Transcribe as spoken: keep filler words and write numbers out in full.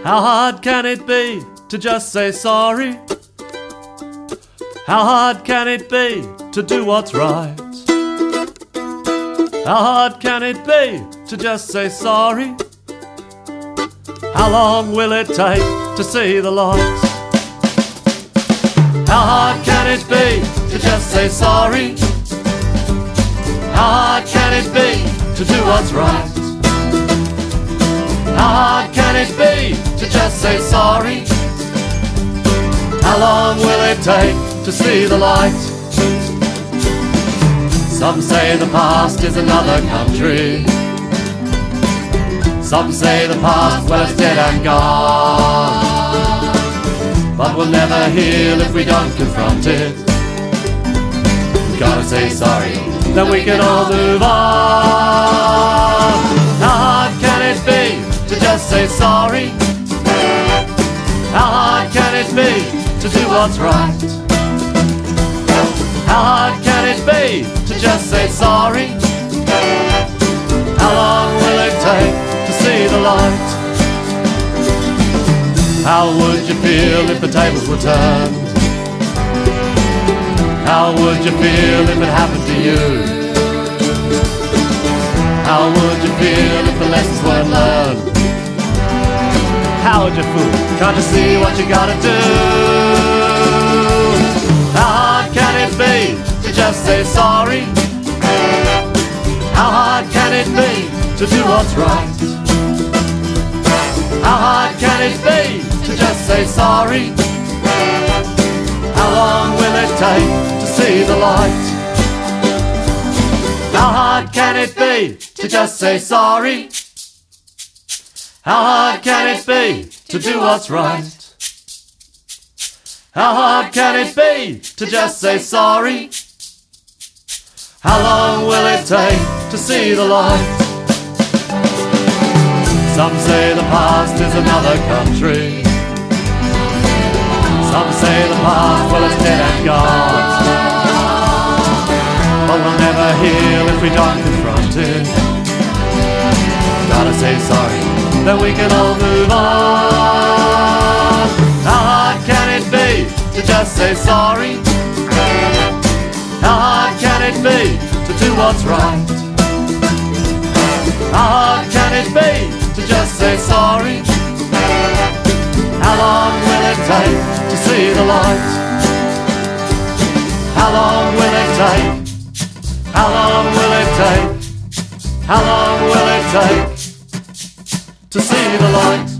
How hard can it be to just say sorry? How hard can it be to do what's right? How hard can it be to just say sorry? How long will it take to see the light? How hard can it be to just say sorry? How hard can it be to do what's right? How hard can it be to just say sorry? How long will it take to see the light? Some say the past is another country. Some say the past, well, it's dead and gone. But we'll never heal if we don't confront it. We've gotta say sorry, then we can all move on. How hard can it be to just say sorry? How hard can it be to do what's right? How hard can it be to just say sorry? How long will it take to see the light? How would you feel if the tables were turned? How would you feel if it happened to you? How would you feel if the lessons weren't learned? How would you fool? Can't you see what you gotta do? How hard can it be to just say sorry? How hard can it be to do what's right? How hard can it be to just say sorry? How long will it take to see the light? How hard can it be to just say sorry? How hard can it be to do what's right? How hard can it be to just say sorry? How long will it take to see the light? Some say the past is another country. Some say the past, well, it's dead and gone. But we'll never heal if we don't confront it. Gotta say sorry, then we can all move on. How hard can it be to just say sorry? How hard can it be to do what's right? How hard can it be to just say sorry? How long will it take to see the light? How long will it take? How long will it take? How long will it take to see the light?